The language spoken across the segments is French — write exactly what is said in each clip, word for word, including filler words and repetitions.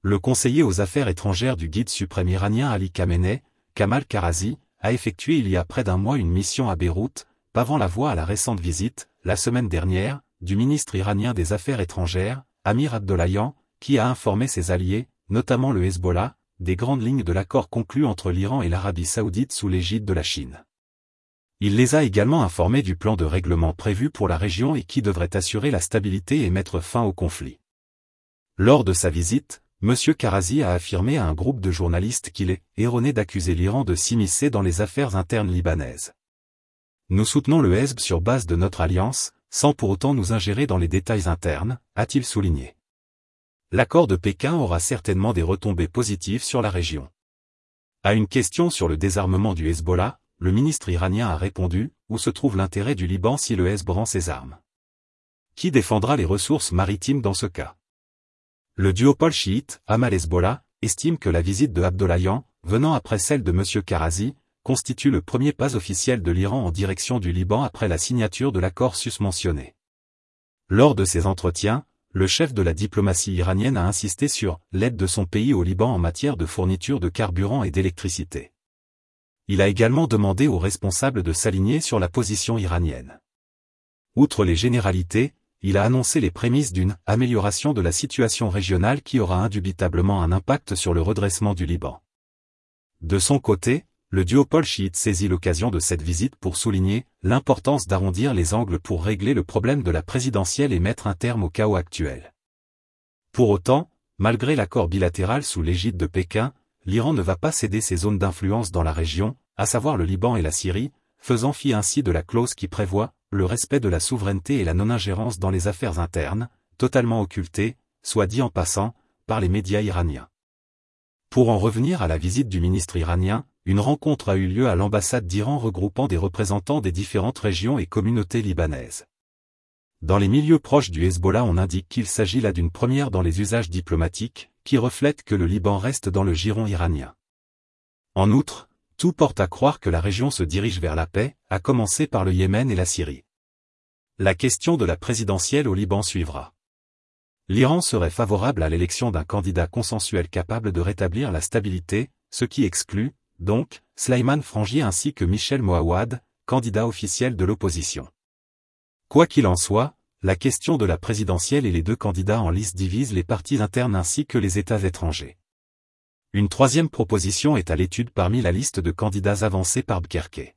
Le conseiller aux affaires étrangères du guide suprême iranien Ali Khamenei, Kamal Karazi, a effectué il y a près d'un mois une mission à Beyrouth, pavant la voie à la récente visite, la semaine dernière, du ministre iranien des Affaires étrangères, Amir Abdollahian, qui a informé ses alliés, notamment le Hezbollah, des grandes lignes de l'accord conclu entre l'Iran et l'Arabie saoudite sous l'égide de la Chine. Il les a également informés du plan de règlement prévu pour la région et qui devrait assurer la stabilité et mettre fin au conflit. Lors de sa visite, M. Karazi a affirmé à un groupe de journalistes qu'il est erroné d'accuser l'Iran de s'immiscer dans les affaires internes libanaises. Nous soutenons le Hezb sur base de notre alliance, sans pour autant nous ingérer dans les détails internes, a-t-il souligné. L'accord de Pékin aura certainement des retombées positives sur la région. À une question sur le désarmement du Hezbollah, le ministre iranien a répondu « Où se trouve l'intérêt du Liban si le Hezb rend ses armes? Qui défendra les ressources maritimes dans ce cas ?» Le duopole chiite, Hamas-Hezbollah, estime que la visite de Abdollahian, venant après celle de M. Karazi, constitue le premier pas officiel de l'Iran en direction du Liban après la signature de l'accord susmentionné. Lors de ces entretiens, le chef de la diplomatie iranienne a insisté sur l'aide de son pays au Liban en matière de fourniture de carburant et d'électricité. Il a également demandé aux responsables de s'aligner sur la position iranienne. Outre les généralités, il a annoncé les prémices d'une amélioration de la situation régionale qui aura indubitablement un impact sur le redressement du Liban. De son côté, le duopole chiite saisit l'occasion de cette visite pour souligner l'importance d'arrondir les angles pour régler le problème de la présidentielle et mettre un terme au chaos actuel. Pour autant, malgré l'accord bilatéral sous l'égide de Pékin, l'Iran ne va pas céder ses zones d'influence dans la région, à savoir le Liban et la Syrie, faisant fi ainsi de la clause qui prévoit le respect de la souveraineté et la non-ingérence dans les affaires internes, totalement occultées, soit dit en passant, par les médias iraniens. Pour en revenir à la visite du ministre iranien, une rencontre a eu lieu à l'ambassade d'Iran regroupant des représentants des différentes régions et communautés libanaises. Dans les milieux proches du Hezbollah, on indique qu'il s'agit là d'une première dans les usages diplomatiques, qui reflète que le Liban reste dans le giron iranien. En outre, tout porte à croire que la région se dirige vers la paix, à commencer par le Yémen et la Syrie. La question de la présidentielle au Liban suivra. L'Iran serait favorable à l'élection d'un candidat consensuel capable de rétablir la stabilité, ce qui exclut, donc, Sleiman Frangier ainsi que Michel Moawad, candidat officiel de l'opposition. Quoi qu'il en soit, la question de la présidentielle et les deux candidats en lice divisent les partis internes ainsi que les États étrangers. Une troisième proposition est à l'étude parmi la liste de candidats avancés par Bkerké.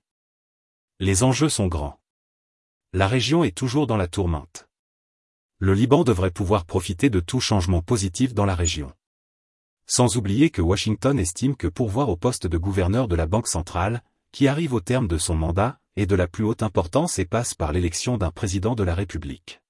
Les enjeux sont grands. La région est toujours dans la tourmente. Le Liban devrait pouvoir profiter de tout changement positif dans la région. Sans oublier que Washington estime que pourvoir au poste de gouverneur de la Banque centrale, qui arrive au terme de son mandat, est de la plus haute importance et passe par l'élection d'un président de la République.